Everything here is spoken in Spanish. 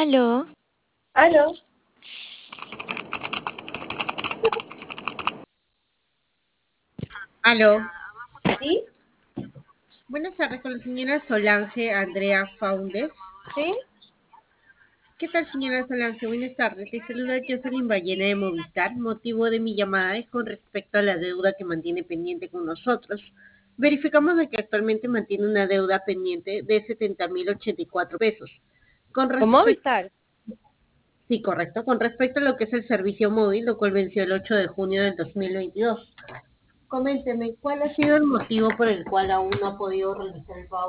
Aló, Aló, Aló, ¿sí? buenas tardes con la señora Solange Andrea Faundes. ¿Sí? ¿Qué tal, señora Solange? Buenas tardes. Le saluda Jocelyn Ballena de Movistar. Motivo de mi llamada es con respecto a la deuda que mantiene pendiente con nosotros. Verificamos de que actualmente mantiene una deuda pendiente de 70.084 pesos. Con ¿Con respecto, Movistar? sí, correcto, con respecto a lo que es el servicio móvil, lo cual venció el 8 de junio del 2022. Coménteme, ¿cuál ha sido el motivo por el cual aún no ha podido realizar el pago?